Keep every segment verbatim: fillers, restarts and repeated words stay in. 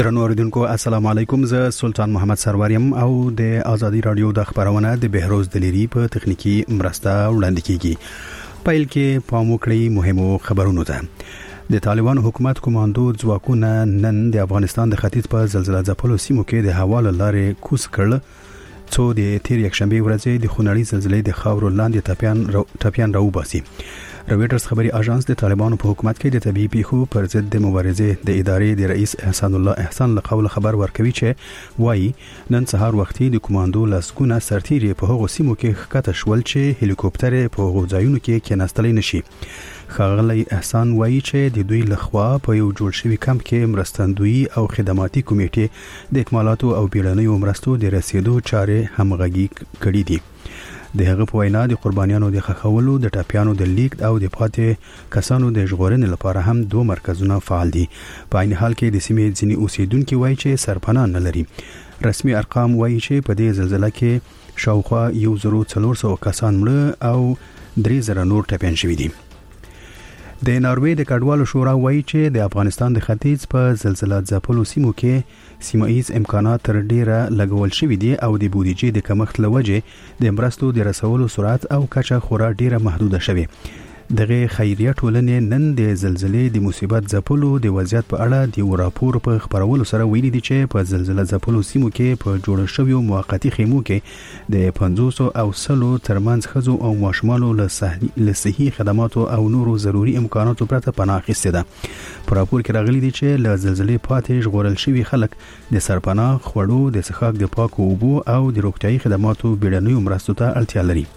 درنو اوریدونکو السلام علیکم، زه سلطان محمد سروریم او د آزادی رادیو د خبرونه د بهروز دلیری په تخنیکی مرسته وړاندې کیږي. پایل کې پام وکړئ مهمو خبرونو ته. د طالبان حکومت کمانډو ځواکونه نن د افغانستان د ختیځ په زلزلہ ځپلو سیمو کې د هوا له لارې کوز کړل، څو د تیر یکشنبه ورځې د خونړۍ زلزلې د خاورو لاندې ټاپیان رو ټاپیان راوباسي. رويټرز خبري اژانس د طالبانو په حکومت کې د طبيعي پیښو پر ضد د مبارزې د ادارې د رئیس احسان الله احسان له قول خبر ورکوي چې وایي نن سهار وختي د کمانډو لاسګونه سرتیري په هغو سیمو کې ښکته شول چې هلیکوپټر په هغو ځایونو کې کېناستلی نشي. ښاغلی احسان وایي چې د دوی لخوا په یو جوړ شوی کمپ کې مرستندوی او خدماتي کمیټې د اکمالاتو او بیړنیو مرستو د رسیدو چارې همغږي کړې دي. د هغه په وینا د قربانیانو د خښولو، د ټاپیانو د لیک او د پاتې کسانو د ژغورنې لپاره هم دوه مرکزونه فعال دي. په عین حال کې د سیمې ځینې اوسیدونکو وایي چې سرپناه نه لري. رسمي ارقام وایي چې په دې زلزلہ کې شاوخوا یو زرو څلور سوه کسان مړه او درې زره نور ټپیان شوي دي. د ناروې د کډوالو شورا وایي چې د افغانستان د ختیځ په زلزلہ ځپلو سیمو کې سیمایي امکانات تر ډیره لګول شوي دي او د بودیجې د کمښت له وجې د مرستو د رسولو سرعت او کچه خورا ډیره محدوده شوي. دغه خیریه ټولنې نن د زلزلې د مصیبت ځپلو د وضعیت په اړه د یو راپور په خبرولو سره ویلي دي چې په زلزلہ ځپلو سیمو کې په جوړ شویو موقتی خیمو کې د پنځوس او سلو ترمنځ ښځو او ماشومانو له صحي خدماتو او نورو ضروري امکاناتو پرته پناه اخیستې ده. په راپور کې راغلي دي چې له زلزلې پاتې ژغورل شوي خلک د سرپناه، خوړو، د څښاک د پاکو اوبو او د روغتیايي خدماتو بیړنیو مرستو ته اړتیا لري.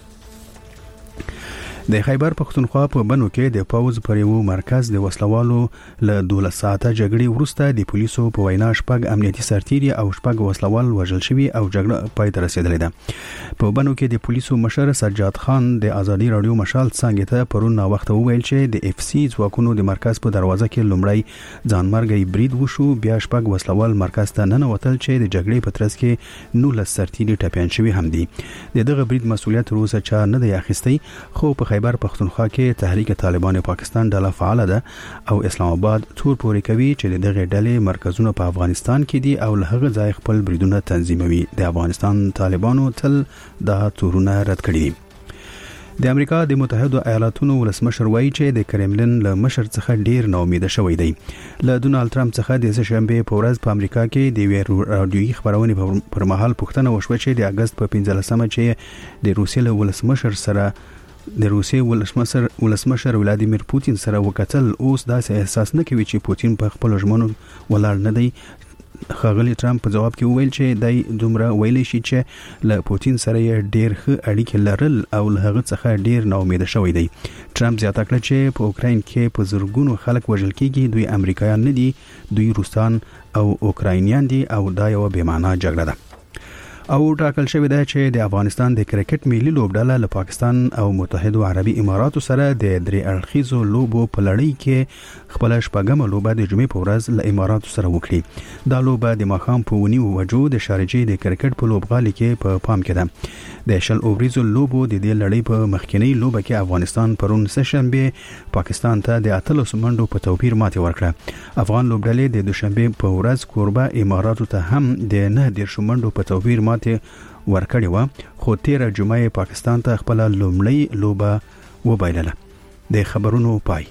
د خیبر پختونخوا په بنو کې د پاوز پر یو مرکز د وسلوالو له دولس ساعته جګړې وروسته د پولیسو په وینا شپږ امنیتي سرتیري او شپږ وسلوال وژل شوي او جګړه پای ته رسیدلې ده. په بنو کې د پولیسو مشر سجاد خان د آزادی رادیو مشال څنګه ته پرون نا وخت وویل چې د اف سی ځواکونو د مرکز په دروازه کې لومړی ځانمرګي برید وشو، بیا شپږ وسلوال مرکز ته ننوتل چې د جګړې په ترڅ کې نولس سرتیري ټپیان شوي هم دي. د دغه برید مسؤلیت روسه چا نه دی اخیستی، خو په خیبر پختونخوا کې تحریک طالبان پاکستان ډله فعال ده او اسلام آباد تور پورې کوي چې دغه ډلې مرکزونه په افغانستان کې دي او له هغه ځای خپل بریدونه تنظیموي. د افغانستان طالبانو تل دا تورونه رد کړي دي. د امریکا د متحده ایالاتونو ولسمشر وایي چې د کرملن له مشر څخه ډیر ناامیده شوی دی. له ډونالد ټرمپ څخه د شنبه په ورځ په امریکا کې د ویرو رادیوي خبرونه پر مهال پوښتنه وشوه چې د اگست په پنځلسمه چې د روسیې له ولسمشر سره د روسیې ولسمشر ولسمشر ولادیمیر پوتین سره وکتل، اوس داسې احساس نه کوي چې پوتین په خپل ژمنو ولاړ نه دی. ښاغلی ټرمپ په جواب کې وویل چې دای دومره ویلی شي چې له پوتین سره یې ډیر ښه اړیکې لرل او له هغه څخه ډیر ناامیده شوی دی. ټرمپ زیاته کړه چې په اوکراین کې په زرګونو خلک وژل کیږي، دوی امریکایان نه دي، دوی روسان او اوکراینیان دي او دا یو بې معنا جګړه ده. او ټاکل شوی دی چې د افغانستان د کرکټ ملي لوبډله له پاکستان او متحده عربي اماراتو سره د درې اړخیزو لوبو په لړۍ کې خپل شپږمه لوبه د جمعې په ورځ له اماراتو سره وکړي. دا لوبه د ماښام په ونیو بجو د شارجې د کرکټ په لوبغالي کې په پام کې ده. د شل اوریزو لوبو د دې لړۍ په مخکینی لوبه کې افغانستان پرون سهشنبه پاکستان ته د اتلس منډو په توپیر ماتې ورکړه. افغان لوبډلې د دوشنبه په ورځ کوربه اماراتو ته هم د نه دیرش منډو په توپیر ماتې ورکړی و، خو تیره جمعه پاکستان ته خپل لومړی لوبه وبایلله. د خبرونو پای.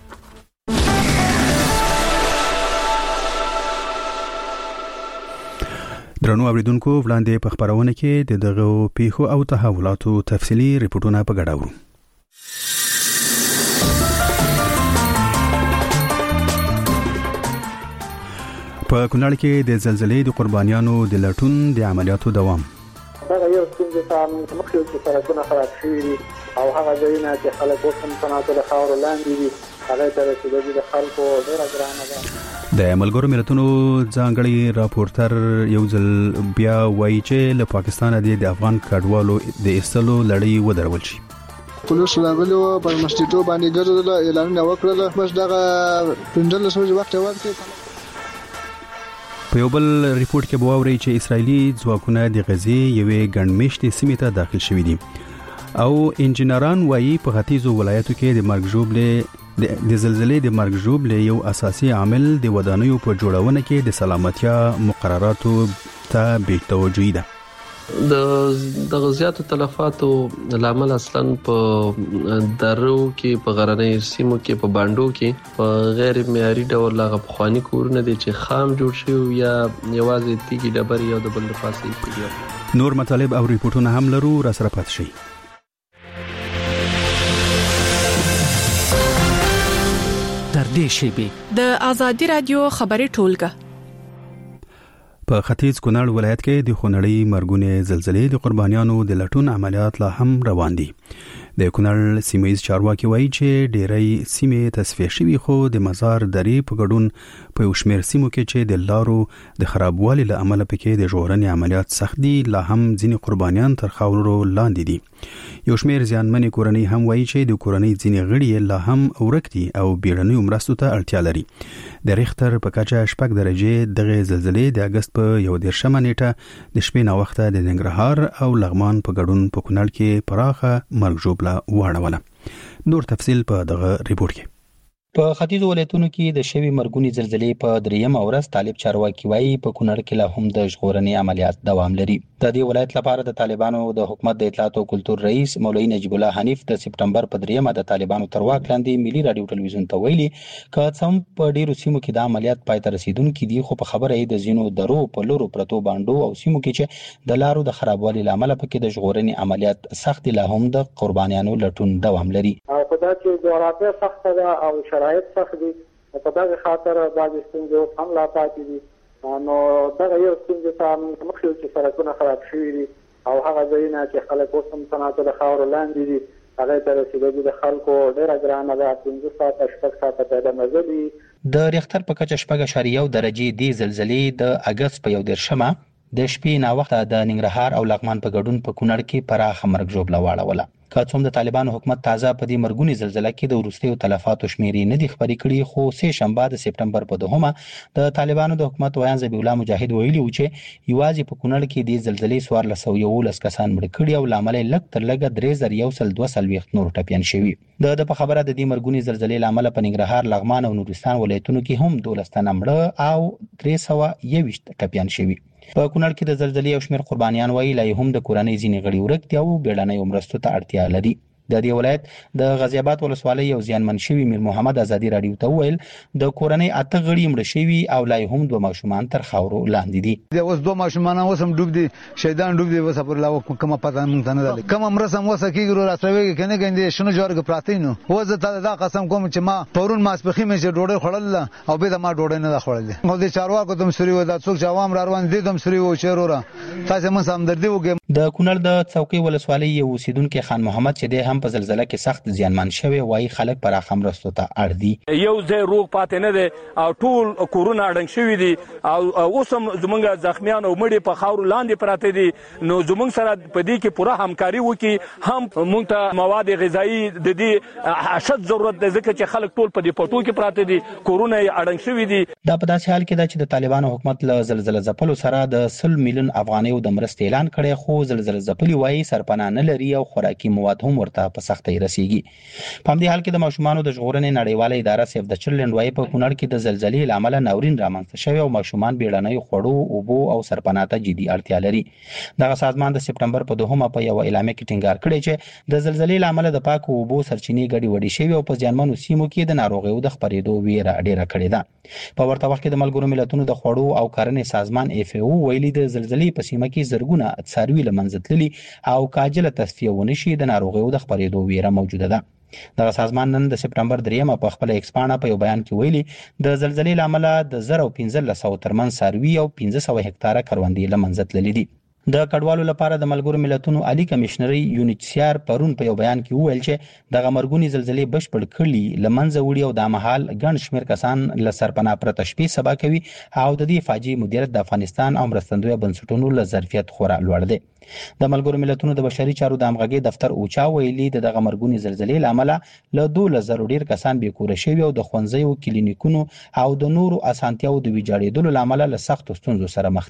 درنو اوریدونکو، وړاندې په خبرونه کې د دغه پیښو او تحولاتو تفصیلی ریپورتونه په ګډه ورو. په کونړ کې د زلزلې د قربانیانو د لټون د عملیاتو دوام. دا یو څنګه چې مخکې چې سرکونه خراب شوي دي او هغه ځایونه چې خلک اوس هم تناسب له خاورو لاندې دي، هغه ته رسیدل د خلکو ډېره ګرانه ده. د ملګرو ملتونو ځانګړي راپورټر یو ځل بیا وایي چې له پاکستان د افغان کډوالو د ایستلو لړۍ ودرول شي. پولیس راغلي وو، پر مسجدو باندې ګرځېدل، اعلانونه وکړل، بس دغه پنځلس ورځې وخت ورکړ. په یو بل ریپورت کې بواوري چې اسرایلی ځواکونه د غزې یوې ګڼمېشتې سیمې ته داخل شوي دي او انجنیران وایي په ختیځو ولایتو کې د مرګ ژوبلې د زلزلې د مرګ ژوبلې یو اساسي عامل د ودانیو په جوړونه کې د سلامتیا مقرراتو ته بې توجهي ده. د د غزياتو تلفاتو لامل اصلا په درو کې په غرنۍ سیمو کې په باندو کې په غیر معیاري ډول لاغه بخوانی کورونه دي چې خام جوړ شي یا یوازې تیږي ډبرې یا د بل لپاسې کیږي. نور مطالب او ریپورتونه هم لرو، را سره پات شي. تر دې شیبې د آزادي رادیو خبري ټولګه په ختیځ کونړ ولایت کې د خونړۍ مرګونې زلزلې د قربانیانو د لټون عملیات لا هم روان دي. د کونړ سیمایي چارواکي وایي چې ډېری سیمې تصفیه شوي، خو د مزار درې په ګډون په یو شمېر سیمو کې چې د لارو د خرابوالي له امله پکې د ژغورنې عملیات سخت دي، لا هم ځینې قربانیان تر خاورو لاندې دي. یو شمېر زیانمنې کورنۍ هم وایي چې د کورنۍ ځینې غړي لا هم ورک دي او بیړنیو مرستو ته اړتیا لري. د ریختر په کچه شپږ درجې دغه زلزلې د اگست په یو دېرشمه نیټه د شپې ناوخته د ننګرهار او لغمان په ګډون په کونړ کې پراخه مرګ ژوبله واړوله. نور تفصیل په دغه ریپورت کې. په ختیځو ولایتونو کې د شوي مرګونې زلزلې په درېیمه ورځ طالب چارواکي وایي په کونړ کې لا هم د ژغورنې عملیات دوام لري. د دې ولایت لپاره د طالبانو د حکومت د اطلاعات او کلتور رئیس مولوي نجیب الله حنیف د سپټمبر په درېیمه د طالبانو تر واک لاندې ملي رادیو ټلویزیون ته ویلي که څم په ډیرو سیمو کې د عملیات پای ته رسیدونکي دي، خو په خبره یې د ځینو درو په لورو پرتو باندو او سیمو کې چې د لارو د خرابوالي له امله پکې د ژغورنې عملیات سخت لا هم د قربانیانو لټون دوام لري. او خدای چې جغرافیه سخته ده او شرایط سخت دي، په دغه خاطر بعضې ستونزې هم لا پاتې دي. نو دغه یو ستونزې ته موږ مخ یو چې سړکونه خراب شوي دي او هغه ځایونه چې خلک اوس هم تناسب د خاورو لاندې دي، هغې ته رسېدل د خلکو ډېره ګرانه ده. پنځه ساعته شپږ ساعته پیدا مزل وي. د ریختر په کچه شپږ اعشاریه یو درجې دې زلزلې د اګست په یو دېرشمه د شپې ناوخته د ننګرهار او لغمان په ګډون په کونړ کې پراخه مرګ ژوبله واړوله. که څوم د طالبانو حکومت تازه په دې مرګونې زلزله کې د وروستیو تلفاتو شمیرې نه دي خبرې کړي، خو سه شنبه د سپټمبر په دوهمه د طالبانو د حکومت ویان ذبیح الله مجاهد ویلي و چې یوازې په کونړ کې د زلزلې څوارلس سوه یولس کسان مړه کړي او له امله یې لږ تر لږه درې زره یو سل دوه څلوېښت نور ټپیان شوي. د ده په خبره د دې مرګونې زلزلې له امله په ننګرهار، لغمان او نورستان ولایتونو کې هم دولس تنه مړه او درې سوه یوویشت ټپیان شوي. په کونړ کې د زلزلې یو شمېر قربانیان وایي لا یې هم د کورنۍ ځینې غړي ورک دي او بیړنیو مرستو ته اړتیا لري. د دې ولایت د غازی آباد ولسوالۍ یو زیانمن شوي میر محمد آزادي راډیو ته وویل د کورنۍ اته غړي مړه شوي او لا هم دوه ماشومان تر خاورو لاندې دي. د اوس دوه ماشومان اوس هم ډوب دي، شهیدان ډوب دي، وسه پر لا کومه پته مونږ ته نه ده. کوم مرسم وسه کیږي راځوي کنه ګندې شنو جوړګ پراته نو وزه ته دا قسم کوم چې ما پرون ماسپخې مې چې ډوډۍ خړل او به ما ډوډۍ نه خړل. نو د چارواکو تم سوري و د څوک چې عوام را روان دي تم سوري و چیرورا تاسو مون سمدردي وګم. د کونړ د څوکۍ ولسوالۍ یو اوسیدونکو خان محمد چې د هم په زلزلہ کې سخت زیانمن شوی وایي خلک پر اخمرستو ته اړ دي. یو ځای روغ پاتې نه دی او ټول کورونه اډنګ شوي دي او اوس هم زمونږ زخمیان او مړي په خاورو لاندې پراته دي. نو زمونږ سره په دې کې پوره همکاري وکړي، هم مونږ ته مواد غذایي د دې اشد ضرورت دی ځکه چې خلک ټول په دې پټو کې پراته دي، کورونه یې اډنګ شوي دي. دا په داسې حال کې ده چې د طالبانو حکومت له زلزلې ځپلو سره د سل میلیون افغانیو د مرستې اعلان کړی، خو زلزلې ځپلي وایي سرپناه نه لري او خوراکي مواد هم ورته په سختۍ رسیږي. په همدې حال کې د ماشومانو د ژغورنې نړیواله اداره سیف د چلډرن وایي په کونړ کې د زلزلې له امله ناورین رامنځته شوی او ماشومان بیړنیو خوړو، اوبو او سرپناه ته جدي اړتیا لري. دغه سازمان د سپټمبر په دوهمه په یو اعلامیه کې ټینګار کړی چې د زلزلې له امله د پاکو اوبو سرچینې ګډې وډې شوي او په زیانمنو سیمو کې د ناروغیو د خپرېدو ویره ډېره کړې ده. په ورته وخت کې د ملګرو ملتونو د خوړو او کرنې سازمان اف ای او ویلي د زلزلې په سیمه کې زرګونه څاروي له منځه تللي او کاجله تصفیه ونه شي د ناروغیو د خپرېدو ویره موجوده ده. دغه سازمان نن د سپټمبر دریمه په خپل ایکس پاڼه په یو بیان کې ویلي د زلزلې له امله د زر او پنځلس سوه ترمنځ څاروي او پنځه سوه هکتاره کروندې له منځه تللي دي. د کډوالو لپاره د ملګرو ملتونو عالی کمشنري یونیچسیار پرون په یو بیان کې وویل چې دغه مرګونی زلزلې بشپړ کړي لمنځه وړي او د مهال ګڼ شمېر کسان له سرپناه پرته شپې سبا کوي او د دې فاجعې مدیریت د افغانستان او مرستندویه بنسټونو له ظرفیت خورا لوړ دی. د ملګرو ملتونو د بشري چارو د همغږۍ دفتر اوچا ویلي د دغه مرګونی زلزلې له امله له دولس زرو ډیر کسان بې کوره شوي او د ښوونځیو، کلینیکونو او د نورو اسانتیاو د ویجاړېدلو له امله له سختو ستونزو سره مخ دي.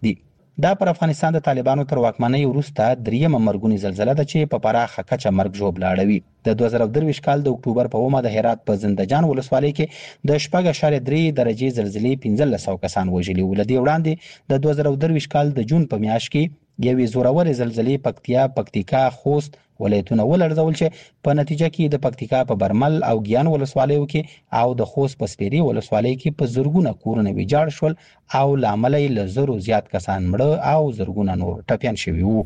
دا پر افغانستان د طالبانو تر واکمنۍ وروسته دریمه مرګونی زلزله ده چې په پراخه کچه مرګ ژوبل اړوي. د دوه زره درویشت کال د اکتوبر په اومه د هرات په زندهجان ولسوالۍ کې د شپږ اعشاریه درې درجې زلزلې پنځلس سوه کسان وژلي وو. له دې وړاندې د دوه زره درویشت کال د جون په میاشت کې یوې زورورې زلزلې پکتیا، پکتیکا، خوست ولایتونه ولړزول چې په نتیجه کې د پکتیکا په برمل او ګیان ولسوالیو کې او د خوست په سپیري ولسوالۍ کې په زرګونه کورونه ویجاړ شول او لامل یې له زرو زیات کسان مړه او زرګونه نور ټپیان شوي وو.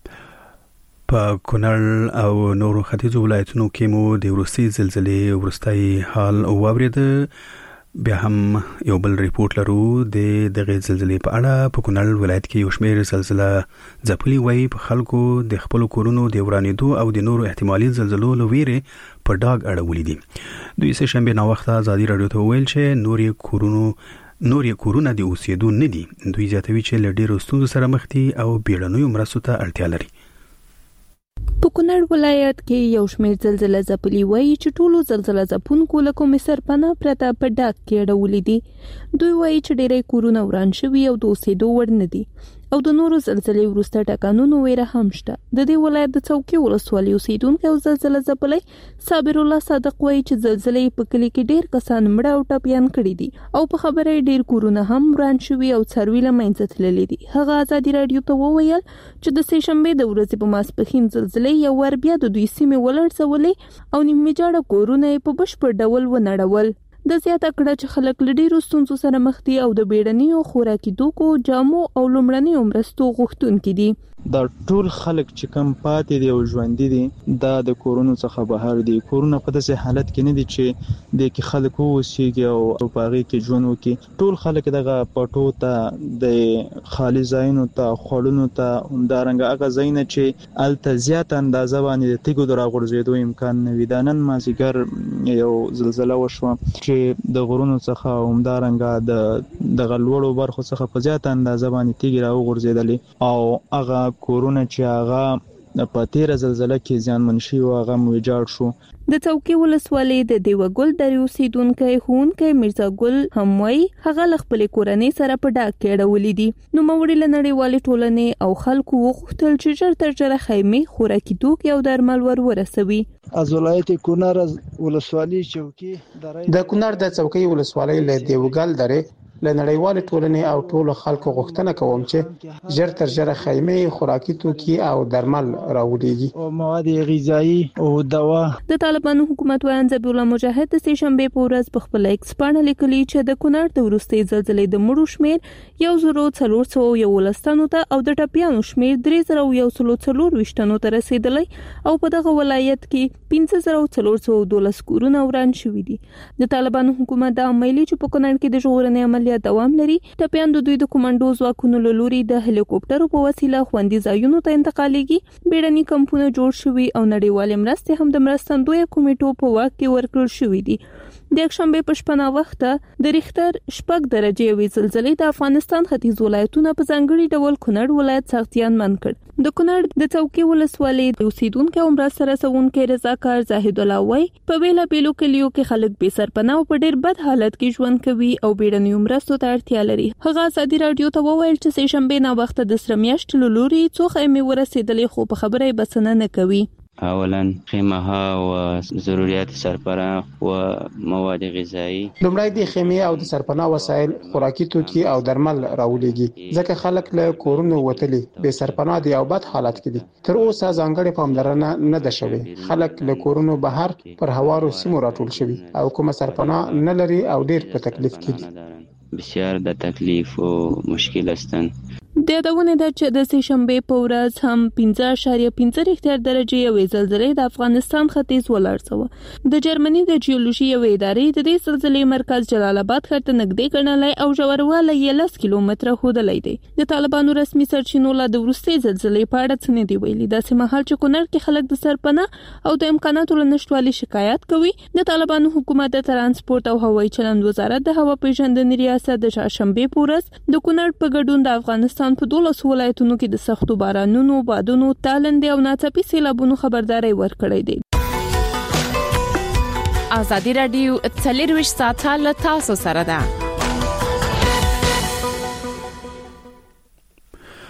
په کونړ او نورو ختیځو ولایتونو کې مو د وروستي زلزلې وروستي حال واورېده. بیا هم یو بل ریپورت لرو د دغه زلزلې په اړه. په کونړ ولایت کې یو شمېر زلزله ځپلي وای. په خلکو د خپل کورونو د ورانېدو او د نورو احتمالي زلزلو له ویرې په ډاګ اړولې دي. دوی سه شنبه نو وخت ازادي رادیو ته ویل چې نورې کورونو نورې کورونه د اوسېدو نه دي. دوی زیاتوي چې له ډېرو ستونزو سره مخ دي او بیړنیو مرستو ته اړتیا لري. په کونړ ولایت کې یو شمېر زلزله ځپلي وایي چې ټولو زلزله ځپونکو له کومې سرپناه پرته په ډاګ کې اړولي دي. دوی وایي چې ډېری کورونه وران شوي او د اوسېدو وړ نه دي او د نورو زلزلې وروسته ټکانونو ویره هم شته. د دې ولایت د څوکۍ ولسوالۍ اوسېدونکی او زلزله ځپلی صابر الله صادق وایي چې زلزلې په کلي کې ډېر کسان مړه او ټپیان کړي دي او په خبره یې ډېر کورونه هم وران شوي او څاروي له منځه تللي دي. هغه ازادي راډیو ته وویل چې د سې شنبې د ورځې په ماسپښین زلزلې یو وار بیا د دوی سیمې ولړزولې او نیمه ویجاړه کورونه یې په بشپړ ډول ونړول. د زیاته کړه چې خلک له ډېرو ستونزو سره مخ دي او د بیړنیو خوراکي توکو، جامو او لومړنیو مرستو غوښتونکي دي. دا ټول خلک چې کم پاتې دي او ژوندي دي دا د کورونو څخه بهر دي. کورونه په داسې حالت کې نه دي چې د کې خلک اوسېږي او په هغې کې ژوند وکړي. ټول خلک دغه پټو ته، د خالي ځایونو ته، خوړونو ته، همدارنګه هغه ځایونه چې هلته زیاته اندازه باندې د تیږو د راغورځېدو امکان نه وي. دا نن مازدیګر یو زلزله وشوه چې د غرونو څخه او همدارنګه د دغه لوړو برخو څخه په زیاته اندازه باندې تیږې راوغورځېدلې او هغه کورونه چې هغه په تیره زلزله کې زیانمن شوي وو هغه ویجاړ شو. د څوکۍ ولسوالۍ د دیوګل درې اوسېدونکی ښوونکی میرزا ګل هم وایي هغه له خپلې کورنۍ سره په ډاګ کې اړولي دي. نوموړي له نړیوالې ټولنې او خلکو وغوښتل چې ژر تر ژره خیمې، خوراکي توکي او درمل ور ورسوي. از ولایت کونړ از ولسوالۍ چوکۍ د کونړ د څوکۍ ولسوالۍ له دیوګل درې له نړیوالې ټولنې او ټولو خلکو غوښتنه کوم چې ژر تر ژره خیمې، خوراکي توکي او درمل راوړيږي او مواد غذایی او دوا. د طالبانو حکومت وایي ذبیح الله مجاهد د سې شنبې په ورځ په خپل ایکس باندې لیکلي چې د کونړ د وروستي زلزلې د مړو شمیر یو زرو څلور سوه یولس تنو ته او د ټپیانو شمیر درې زره یو سلو څلور ویشت تنو ته رسیدلی او په دغه ولایت کې پنځه زره څلور سوه دولس کورونه وران شوي دي. د طالبانو حکومت دا عملي چې په کونړ کې د ژغورنې عملیات دوام لري. ټپیان د دوی د کومانډو ځواکونو له لوري د هلیکوپټرو په وسیله خوندي ځایونو ته انتقالېږي. بیړني کمپونه جوړ شوي او نړیوالې مرستې هم د مرستندویه کمیټو په واک کې ورکړل شوې دي. د یکشنبې په شپه ناوخته د ریختر شپږ درجې یوې زلزلې د افغانستان ختیځ ولایتونه په ځانګړي ډول کونړ ولایت سخت زیانمن کړ. د کونړ د څوکۍ ولسوالۍ د اوسېدونکو او مرسته رسونکو رضاکار زاهد الله وایي په بیلابېلو کلیو کې خلک بې سرپناه او په ډېر بد حالت کې ژوند کوي او بیړنیو مرستو ته اړتیا لري. هغه ازادي راډیو ته وویل چې سې شنبې ناوخته د سره میاشتې له لوري څو خیمې ورسېدلې خو په خبره یې بسنه نه کوي. اولا خیمه ها و ضرورت سرپناه و مواد غذایی. لومړی د خیمې او د سرپناه وسایل، خوراکي توکي او درمل راولېږي ځکه خلک له کورونو وتلي بې سرپناه دي او بد حالت کې دي. تر اوسه ځانګړې پاملرنه نه ده شوې. خلک له کورونو بهر پر هوارو سیمو راټول شوي او کومه سرپناه نه لري او ډېر په تکلیف کې دي. بسیار د تکلیف او مشکل هستند. د یادونه ده چې د سې شنبې په ورځ هم پنځه اعشاریه پنځه ریختر درجې یوې زلزلې د افغانستان ختیځ ولړزوه. د جرمني د جیولوژي یوې ادارې د دې زلزلې مرکز جلال آباد ښار ته نږدې ګڼلی او ژوروالی یې لس کیلومتره ښودلی دی. د طالبانو رسمي سرچینو لا د وروستۍ زلزلې په اړه څه نه دي ویلي. داسې مهال چې کونړ کې خلک د سرپناه او د امکاناتو له نشتوالي شکایت کوي، د طالبانو حکومت د ترانسپورت او هوایي چلند وزارت د هوا پیژندنې ریاست د چهارشنبې په ورځ د کونړ په ګډون د افغانستان په دولسو ولایتونو کې د سختو بارانونو، بادونو، تالندې او ناڅاپي سیلابونو خبرداري ورکړې ده. ازادي راډیو څلرویشت ساعته له تاسو سره ده.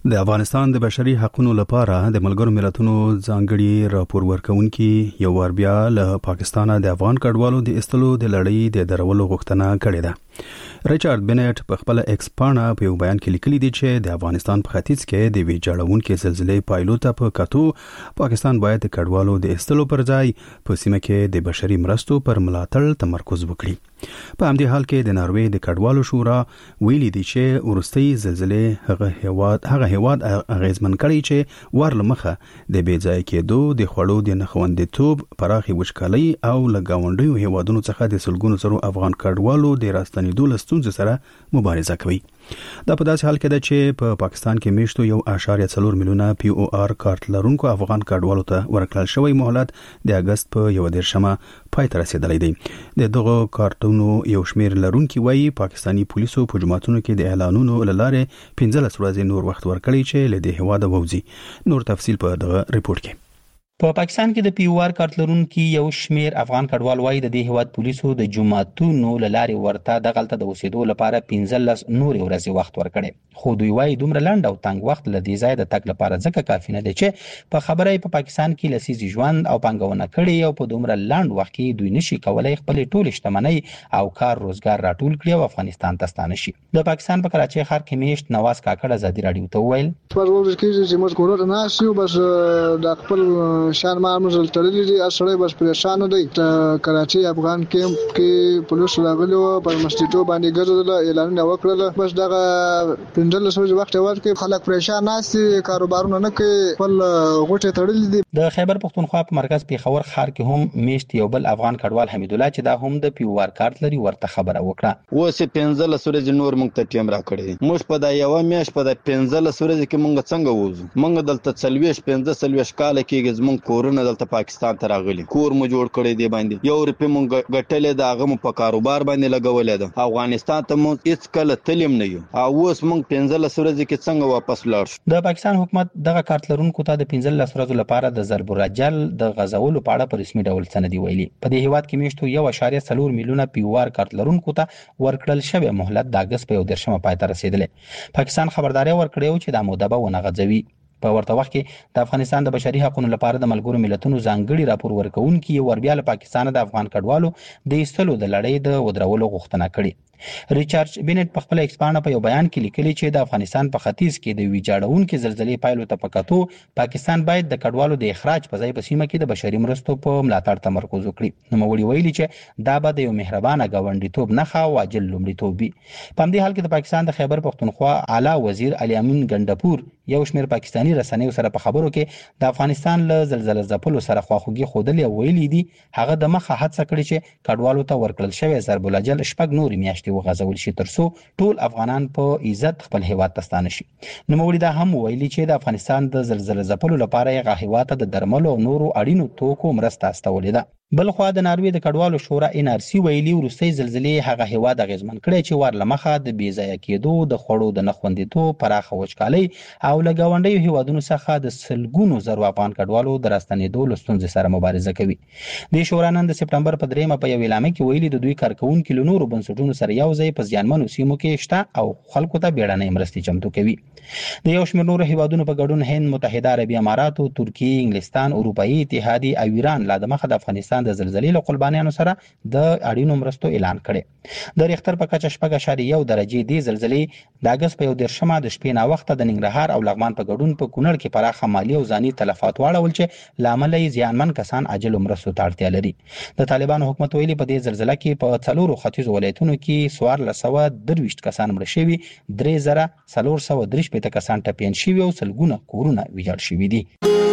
د افغانستان د بشري حقوقو لپاره د ملګرو ملتونو ځانګړي راپور ورکونکي یو ور بیا له پاکستان د افغان کډوالو د استلو د لړۍ د درولو غوښتنه کړې ده. ریچارډ بنټ په خپل ایکس پاڼه په یو بیان کې لیکلي دی چې د افغانستان په ختیځ کې د ویجاړونکو زلزلې پایلو ته په کتو پاکستان باید د کډوالو د استلو پر ځای په سیمه کې د بشري مرستو پر ملاتړ تمرکز وکړي. په همدې حال کې د ناروې د کډوالو شورا ویلي دی چې ورستۍ زلزلې هغه هیواد هغه هیواد اغیزمن کړي چې ورلمخه د بیځای کېدو د خړو د نخوندیتوب پراخي وچکالۍ او لګاونډیو هیوادونو څخه د سلګونو زرو افغان کډوالو د راستنېدو لستونزې سره مبارزه کوي. دا په داسې حال کې ده چې په پا پاکستان کې میشتو یو اشاریه څلور میلیونه پی او آر کارت لرونکو افغان کډوالو ته ورکړل شوی مهلت د اگست په یو دیرشمه پای ته رسیدلی دی. د دغه کارتونو یو شمیر لرونکي وایي پاکستانی پولیسو په جماعتونو کې د اعلانونو لاره پنځلس ورځې نور وخت ورکړی چې له دې هواده ووځي. نور تفصیل په دغه ریپورت کې. په پاکستان کې د پی او آر کارت لرونکي یو شمیر افغان کډوال وایي د دې هواد پولیسو د جماعتونو لارې ورته د غلطه د اوسېدو لپاره پنځلس نور ورځې وخت ورکړي. خو دوی وایي دومره لنډ او تنگ وخت له دې ځای د تګ لپاره ځکه کافي نه دی چې په خبره په پاکستان کې لسیزي ژوند او پانګونه کړي او په دومره لنډ وخت کې دوی نشي کولای خپل ټول شتمنۍ او کار روزګار راټول کړي او افغانستان ته ستانه شي. د پاکستان په کراچۍ ښار کې میشت نواز کاکړ ازادي رادیو ته وویل پر ورځ کې چې موږ کورونه ناشو بس د خپل شان ما مزل تړلې دي اصلي بس پریشان دي. کراچۍ افغان کیمپ کې پولیس راغلي و پر مسجدو باندې ګرځول اعلان وکړل بس دغه پندل سوځ وخت ورکې خلک پریشان ناسي کاروبارونه نه کوي خپل غوټه تړلې دي. د خیبر پختونخوا په مرکز پیښور ښار کې هم میشت یو بل افغان کډوال حمید الله چې دا هم د پی او آر کارت لري ورته خبره وکړه. اوس پنځل سورې نور مونږ ته ټیم را کړی موږ په دا یو میش په دا پنځل سورې کې مونږ څنګه وځو مونږ دلته څلويش پنځه څلويش کال کې زمونږ کورونه دلته پاکستان ته راغلي کور مو جوړ کړی دی باندې یو روپې مونږ ګټلې دا هغه په کاروبار باندې لګولې ده. افغانستان ته مو هیڅ کله تلیم نه یو او اوس مونږ پنځل سورې کې څنګه واپس لاړ شو. د پاکستان حکومت دغه کارت لرونکو ته د پنځل ورځې لپاره د ضرب الرجل د غزولو په اړه په رسمي ډول څه نه دی ویلي. په دې هیواد کې میشتو یو اشاریه څلور میلیونه پی او آر کارت لرونکو ته ورکړل شوی مهلت د اگست په یو دیرشمه پای ته رسیدلې. پاکستان خبرداري ورکړی چې دا موده به ونه غځوي. په ورته وخت کې د افغانستان د بشري حقوقو لپاره د ملګرو ملتونو ځانګړي راپور ورکونکي یو ور بیا له پاکستان د افغان کډوالو د ایستلو د لړۍ د ودرولو غوښتنه کړې. ریچارډ بنټ په خپل ایکسپانډ په یو بیان کې لیکلي چې د افغانستان په ختیځ کې د ویجاړونکو زلزلې پایلو ته پکاتو پاکستان باید د کډوالو د اخراج په ځای په سیمه کې د بشري مرستو په ملاتړ تمرکز وکړي. نو موري ویلي چې دا به د یو مهربانه غونډیتوب نه خا واجل لومړیتوب وي. په همدې حال کې د پاکستان د خیبر پختونخوا اعلی وزیر علي امین ګندپور یو شمیر پاکستانی رسنیو سره په خبرو کې د افغانستان له زلزلې ځپلو سره خواخوږي خودلې ویلي دي هغه د مخه هڅه کړې چې کډوالو ته ورکړل شوی ضرب الجل شپږ نور میاشتې وغځول شي ترڅو ټول افغانان په عزت خپل هیواد ته ستانه شي. نو موري دا هم ویلي چې د افغانستان د زلزلې ځپلو لپاره یې هیواد ته د درملو او نورو اړینو توکو مرسته استولې ده. بل خو د ناروې د کډوالو شورا ان ار سی ویلي ورستۍ زلزلې هغه هیواد اغیزمن کړي چې ورلمخه د بیځای کېدو د خړو د نخوندیتوب پراخه وچکالۍ او لګاونډیو هیوادونو څخه د سلګونو زرو افغان کډوالو د راستنېدو لستونزې سره مبارزه کوي. د شورا نن د سپټمبر په دریمه په یو اعلامیه کې ویلي د دوی کارکونکو له نورو بنسټونو سره یو ځای په ځانمنو سیمو کې شته او خلکو ته بیړنۍ مرستې چمتو کوي. د یو شمېر نورو هیوادونو په ګډون هند، متحده عربي اماراتو، ترکیه، انګلستان، اروپאי اتحادیه او ایران لا د مخه د افغانستان د زلزلې له قربانیانو سره د اړینو مرستو اعلان کړي. د ریختر په کچه شپږ اعشاریه یو درجې دی زلزلې د اگست په یو دیرشمه د شپې نا وخت د ننګرهار او لغمان په ګډون په کونړ کې پراخه مالی او ځاني تلفات واړول چې لامل یې زیانمن کسان عاجل مرستو ته اړتیا لري. د طالبانو حکومت ویلي په دې زلزلې کې په څلورو ختیځو ولایتونو کې څوارلس سوه درویشت کسان مړه شوي، درې زره څلور سوه درې شپېته کسان ټپیان شوي او سلګونه کورونه ویجاړ شوي دي.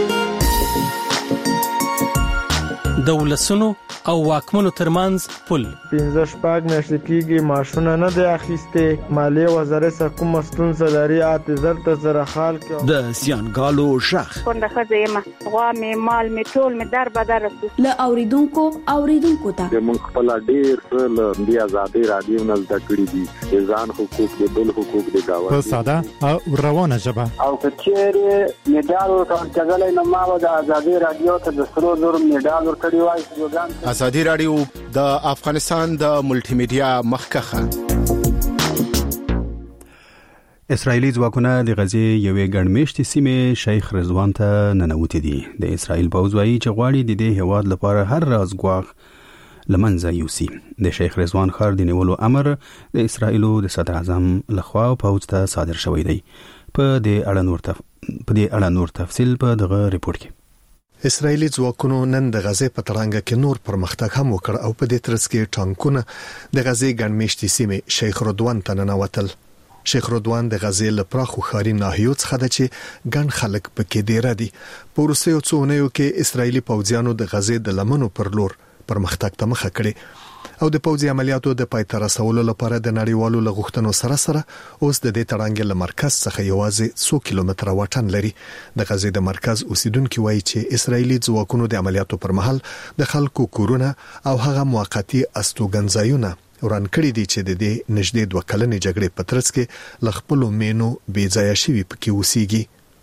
د ولسونو او واکمنو ترمنځ پل پنځه شپږ میاشتې کېږي معاشونه نه دی اخیستې. مالیې وزارت څخه کومه ستونزه لري اته زر ته زره خال کې د زیانګالو شخ کونډه ښځه یم، غوا مې مال مې ټول مې در بدر رسو له اوریدونکو اوریدونکو ته موږ خپل ډېر څه له دې ازادي رادیو نه زده کړي دي، ځان حقوق د بل حقوق د گاونډي په ساده او روانه ژبه او کچېره میډال ورکړل نو ما د ازادي رادیو ته د سرو زر میډال ورکړی وای. ازادي رادیو د افغانستان د ملټي میډیا مخکخه. اسرایلی ځواکونه د غزې یوې ګڼمېشتې سیمې شیخ رضوان ته ننوتي دي. د اسرایل پوځ وایي چې غواړي د دې هیواد لپاره هر راز ګواښ لمنځه یوسي. د شیخ رضوان ښار د نیولو امر د اسرایلو د صدر اعظم لخوا پوځ ته صادر شوی دی. په دې اړه نور تف... په دې اړه نور تفصیل په دغه ریپورت کې. اسرایلی ځواکونو نن د غزې په تړانګه کې نور پرمختګ هم وکړ او په دې ترڅ کې ټانکونه د غزې ګڼمېشتې سیمې شیخ رضوان ته ننوتل. شیخ رضوان د غزې له پراخو ښاري ناحیو څخه ده چې ګڼ خلک پکې ډېر دي. په وروستیو څو اونیو کې اسرایلی پوځیانو د غزې د لمنو پر لور پرمختګ ته مخه کړې او د پوځي عملیاتو د پای ته رسولو لپاره د نړیوالو لغښتنو سره سره اوس د دې تړانګې له مرکز څخه یوازې څو کیلومتره واټن لري. د غزې د مرکز اوسیدونکو وایي چې اسرایلی ځواکونو د عملیاتو پر مهال د خلکو کورونه او هغه موقتی استوګنځایونه وران کړی دي چې د دې نږدې دوه کلنې جګړې په ترڅ کې لخپلو مینو بې ځایه شوي پکې اوسېږي.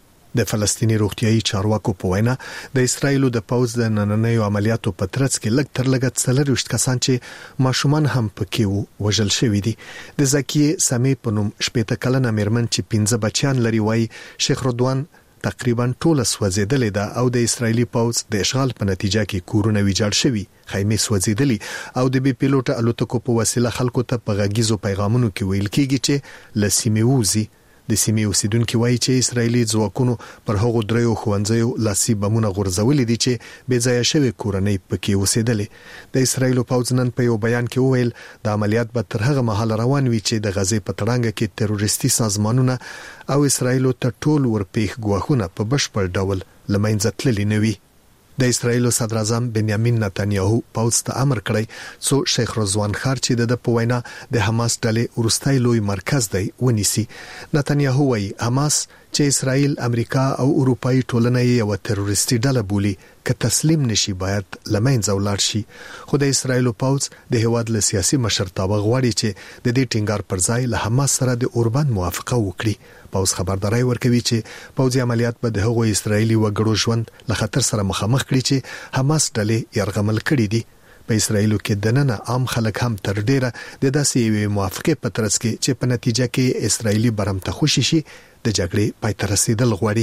د فلسطینی روغتیايي چارواکو په وینا د اسرایلو د پوځ د نننیو عملیاتو په ترڅ کې لږ تر لږه څلور ویشت کسان چې ماشومان هم پکې وژل شوي دي. د زکیه سمې په نوم شپږ کلنه میرمن چې پنځه بچیان لري وایي شیخ رضوان تقریبا ټوله سوځیدلې ده او د اسرایلی پوځ د اشغال په نتیجه کې کورونه ویجاړ شوي، خیمې سوځیدلې او د بي پیلوټ الوتکو په وسیله خلکو ته په غږیزو پیغامونو کې ویل کیږي چې له سیمې وځي. د سیمې اوسیدونکو وایي چې اسرایلی ځواکونو پر هغو دریو ښوونځیو لاسي بمونه غورځولي دي چې بې ځایه شوي کورنۍ پکې اوسېدلې. د اسرایلو پوځ نن په یو بیان کې وویل د عملیات به تر هغه مهاله روان وي چې د غزې په تړانګه کې تروریستي سازمانونه او اسرایلو ته ټول ورپېښ ګواښونه په بشپړ ډول له منځه تللي نه وي. د اسرایلو صدر اعظم بنیامین نتانیاهو پوځ ته امر کړی څو شیخ رضوان ښار چې د په وینا د حماس ډلې وروستی لوی مرکز دی ونیسي. نتانیاهو وایي حماس چې اسرائیل، امریکا او اروپאי ټولنه یې یو تروریستي ډله بولي که تسلیم نشي باید لمنځه ولاړ شي. خو د اسرایلو پوځ د هیواد له سیاسي مشرتابه غواړي چې د دې ټینګار پر ځای له حماس سره د اوربند موافقه وکړي. پوځ خبرداري ورکوي چې پوځي عملیات به د هغو اسرایلی وګړو ژوند له خطر سره مخامخ کړي چې حماس ډلې یرغمل کړي دي. په اسرایلو کې دننه عام خلک هم تر ډیره د داسې یوې موافقه په ترڅ کې چې په نتیجه کې اسرایلی برمته خوشي شي د جګړې پای ته رسیدل غواړي.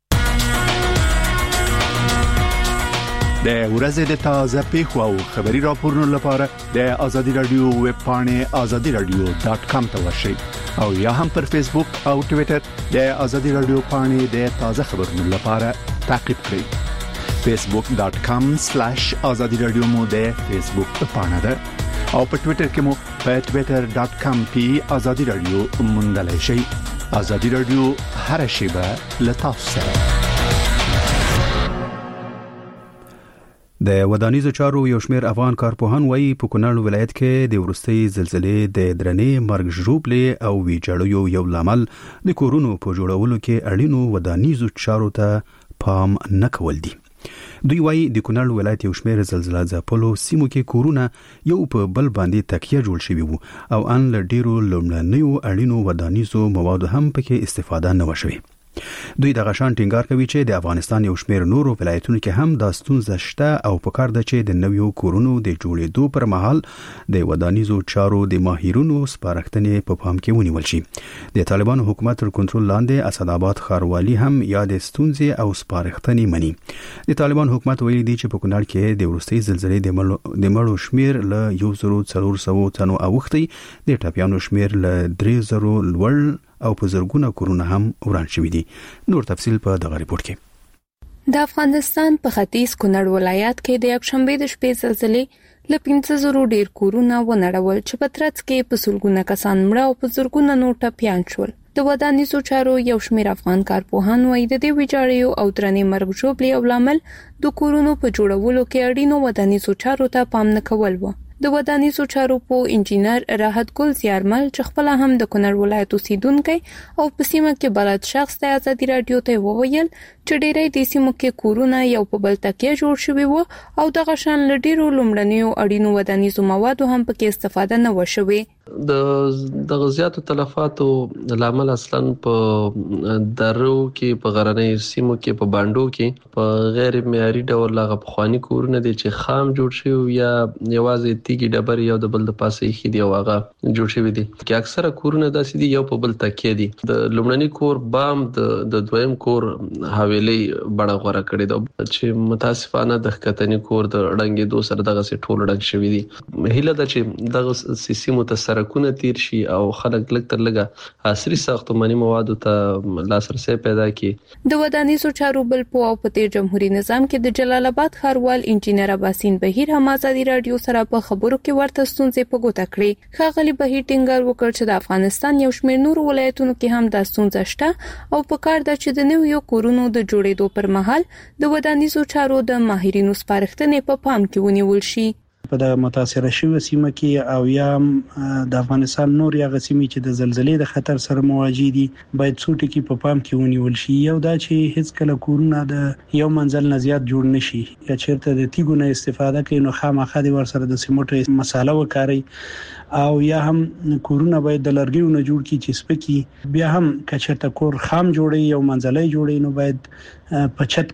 د ورځې د تازه پیښو او خبري راپورونو لپاره د آزادي رادیو ویب پاڼه آزادي رادیو ډاټ کام ته ورشئ او یا هم پر فیسبوک او ټوئیټر د آزادي رادیو پاڼه د تازه خبرونو لپاره تعقیب کړئ. facebook dot com slash azadi radio مو د فیسبوک پاڼه ده او په ټوئیټر کې مو په twitter dot com پی azadi radio موندلای شئ. azadi radio هر شیبه لتاسو سره. د ودانیزو چارو یو شمیر افغان کارپوهان وایي په کونړ ولایت کې د ورستۍ زلزلې د درنې مرګ ژوبلې او ویجاړیو یو لامل د کورونو په جوړولو کې اړینو ودانیزو چارو ته پام نه کول دي. دوی وایي د کونړ ولایت یو شمیر زلزلہ ځپلو سیمو کې کورونه یو په بل باندې تکیه جوړ شوي وو او ان له ډیرو لومړنیو اړینو ودانیزو موادو هم پکې استفاده نه وشوي. دوی د غشان ټینګار کوي چې د افغانستان یو شمیر نورو ولایتونو کې هم د ستونزه شته او په کار ده چې د نویو کورونو د جوړېدو پر مهال د ودانیزو چارو د ماهرونو سپارښتنې په پام کې ونیول شي. د طالبانو حکومت تر کنټرول لاندې اسداباد ښاروالي هم یاد ستونزې او سپارښتنې مني. د طالبان حکومت ویلي دی چې په کونړ کې د ورستۍ زلزلې د مړو شمیر له یو زرو څلور سوه تنو اوښتی، د ټپیانو شمیر له درې زرو لوړ او په زرګونه کورونه هم وران شوي دي. نور تفصیل په دغه ریپورت کې. د افغانستان په ختیځ کونړ ولایت کې د یکشنبه د شپې زلزلې له پنځه زرو ډیر کورونه ونړول چې په ترڅ کې په سلګونه کسان مړه او په زرګونه نور ټپیان شول. د ودانیزو چارو یو شمیر افغان کارپوهان وایي د دې ویجاړیو او درنې مرګ ژوبلې او لامل د کورونو په جوړولو کې اړینو ودانیزو چارو ته پام نه کول و. د ودانیزو چارو په انجینر راحت ګل زیارمل چې خپل هم د کونړ ولایت اوسیدونکی او په سیمه کې بلد شخص د آزادي رادیو ته وویل چې ډېری د سیمو کې کورونه یو په بل تکیه جوړ شوي وو او دغه شان له ډېرو لومړنیو اړینو ودانیزو موادو هم پکې استفاده نه وشوي. د د غزياتو تلفاتو لامل اصلا په درو کې په غرنۍ سیمو کې په باندو کې په غیر معیاري ډول لاغه پخوانی کورونه دي چې خام جوړ شوی یا یوازې تیګي ډبر یو د بل د پاسه یې دی او هغه جوړ شوی دي چې اکثره کورونه داسې دي یو په بل تکیه دي د لومړني کور بام د د دویم کور حویلي بڑا غوړه کړی دا چې متاسفانه د ښکتنی کور د ړنګې دو سره دغه سي ټول ړنګ شوی دي هیله ده چې دغه سیسیمو ته سرکونه تیر شي او خلک لږ تر لږه عصري ساختماني موادو ته لاسرسي پیدا کړي د ودانیزو چارو بل په او په جمهوریت نظام کې د جلال آباد ښاروال انجینر عباسین بهیر هم ازادي رادیو سره په خبرو کې ورته ستونزې په ګوته کړې ښاغلي بهیر ټینګار وکړ چې د افغانستان یو شمېر نور ولایتونو کې هم د ستونزه شته او په کار د چې د نویو کورونو د جوړېدو پر مهال د ودانیزو چارو د ماهرینو سپارښتنې په پام کې ونیول شي په د متاثره شوی سیمه کې او یا د افغانستان نور یا غسیمي چې د زلزلې د خطر سره مواجه دي باید څو ټکي په پام کې ونیول شي یو دا چې هیڅ کله کورونه د یو منزل نه زیات جوړ نشي یا چیرته د تیګو نه استفاده کوي نو خامخا د ور سره د سیمټو مساله وکاري او یا هم کورونه باید د لرګیو نه جوړ کی چې سپکی بیا هم کچرته کور خام جوړي یو منزلي جوړي نو باید په چت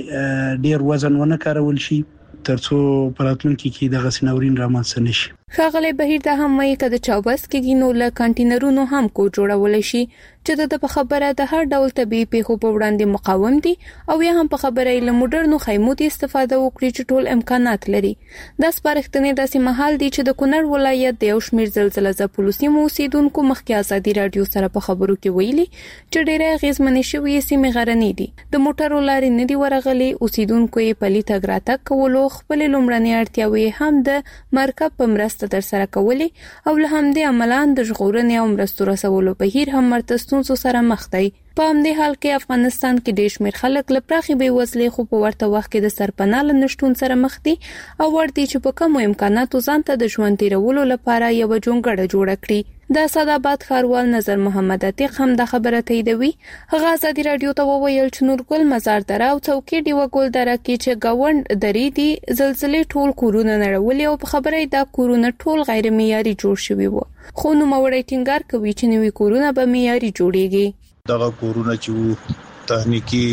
کې ډیر وزن ونه کارول شي ترڅو پراتونکو کې د غسنورین رامنځته نشي ښاغلي بهیر د هم وایي کده چاوبس کې نو له کانټینرونو هم کو جوړول شي چې د په خبره د هر ډول طبي پیښو په وړاندې مقاوم دي او یا هم په خبره له موډرنو خیمو استفاده وکړي چې ټول امکانات لري د سپارښتنې داسې محل دي چې د کونړ ولایت د یو شمیر زلزلې ځپلو سیمو اوسیدونکو مخکې ازادي رادیو سره په خبرو کې ویلي چې ډېرې غیزمنې شوې سیمې غرنې دي د موټرو لارې نه دی ورغلي اوسیدونکو یې پلي تګ راتګ کولو خپل لومړنۍ اړتیاوې هم د مرکب په مرسته در سره کولی او له همدې عملاً د ژغورنې او مرستو رسولو بهیر هم مرتستونزو سره مخ دی په همدې حال کې افغانستان کې ډېر شمېر خلک له پراخې بېوزلۍ خو په ورته وخت کې د سرپناه له نشتون سره مخ دي او ورته چې په کومو امکاناتو ځان ته د ژوند تیرولو لپاره یو جونګړه جوړه کړي د اسداباد ښاروال نظر محمد عتیق هم د خبره تاییدوي هغه ازادي رادیو ته وویل چې نورګل مزار دره او څوکۍ ډیوه ګل دره کې چې گاوند درې دي زلزلې ټول کورونه نړولې او په خبره دا کورونه ټول غیر معیاري جوړ شوي وو خو نو موري ټینګار کوي چې نوې کورونه به معیاري جوړيږي دغه کورونه چې تخنیکی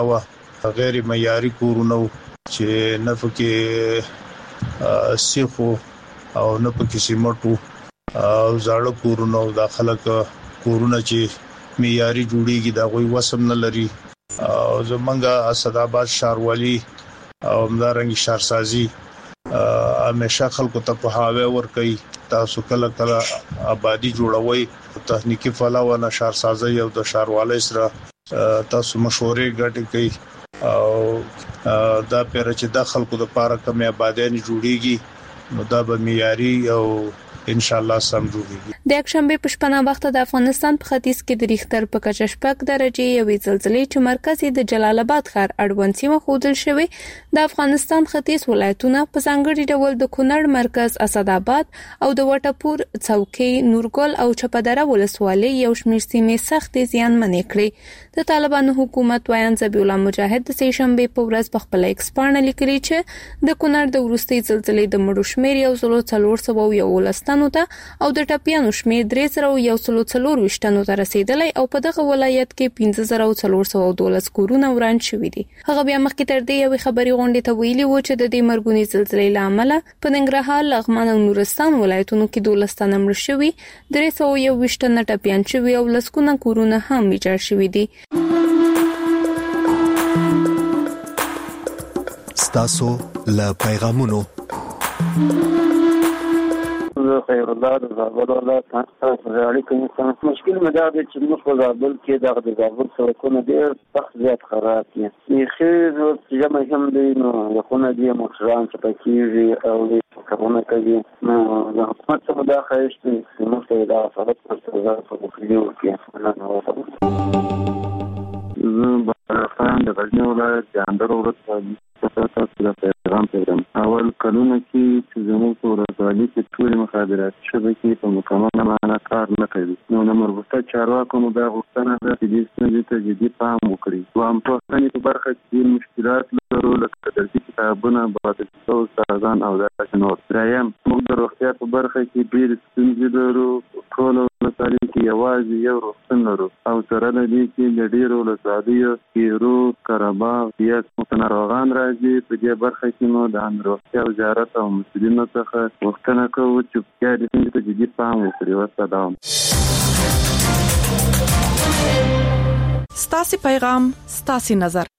فلوه غیر معیاري کورونه چې نه پکې سیخو او نه پکې سیمټو او زاړه کورونه او د خلک کورونه چې معیاري جوړیږي دا غوي وسم نه لري او زمونږه اسداباد شهروالي او همدارنګ شهرسازي همیشه خلکو ته په هاوی ور کوي تاسو کله کله آبادی جوړوي تخنیکی فلوه نه شهرسازي او د شهروالۍ سره تاسو مشورې ګټي کوي او دا پیر چې د خلکو د پاره کمه آبادی نه جوړیږي نو دا به معیاري او ان شاء الله سم جوړیږي د اکشنبه په شپه وخت د افغانستان په ختیځ کې د ریختر په کچه شپږ درجه یوې زلزلې چې مرکز یې د جلال آباد ښار اړوند سیمه خودل شوی د افغانستان ختیځ ولایتونه په ځانګړي ډول د کونړ مرکز اسداباد او د وټپور څوکۍ نورګل او چپدره ولسوالۍ یو شمېر سیمې سخت زیانمنې کړې د طالبانو حکومت وایان ذبیح الله مجاهد د سه شنبه په ورځ په خپل ایکس پاڼه لیکلي چې د کونړ د ورستۍ زلزلې د مړو شمېر یو زلو څلور سوه یو ولستانو ته او د ټپیانو شمېر درې زره یو سلو څلور ویشتانو ته رسیدلی او په دغه ولایت کې پنځه زره څلور سوه دولس کورونه وران شوي دي هغه بیا مخکې تر دې یوې خبري غونډې ته ویلي و چې د دې مرګونې زلزلې له امله په ننګرهار لغمان او نورستان ولایتونو کې دولس تنه مړه شوي درې سوه یو ویشت تنه ټپیان شوي او لسګونه کورونه هم ویجاړ شوي دي ستاسو له پیغامونو خیر الله د زابل ولایت تاسو اړیکې کوم مشکل مدا د چې موږ په زابل کې دغه د زابل سړکونه ډېر سخت زیات خراب دي خیر چې جمع هم دي نو یخونه دي موټران چې پکېږي او کارونه کوي نو د حکومت څخه دا خواهش دی چې موږ ته دا سړک په توګه په وکړو کې نه نو په خان د غزنی ولایت د اندر ورته تاسو د پیغام پیغام اول شل کلونه کې چې زموږ په ولسوالۍ کې ټولې مخابراتي شبکې په مکمله معنا کار نه کوي. نو د مربوطه چارواکو مو دا غوښتنه ده چې دې ستونزې ته جدي پام وکړي. دوهم پوښتنې په برخه کې مشکلات لرو لکه درسي کتابونه، بادل شوي استادان او داسې نور. دریم موږ د روغتیا په برخه کې ډېرې ستونزې لرو. ټول ولسوالۍ کې یوازې یو روغتون لرو او سره له دې چې د ډېرو ولسوالیو کې روغ، قرهباغ، بیاس ناروغان راځي. په دې برخه کې نو د روغتیا وزارت او مسؤلینو څخه غوښتنه کوو چې بیا دې ستونزې ته جدي پام وکړي. وسلام. ستاسو پیغام ستاسو نظر.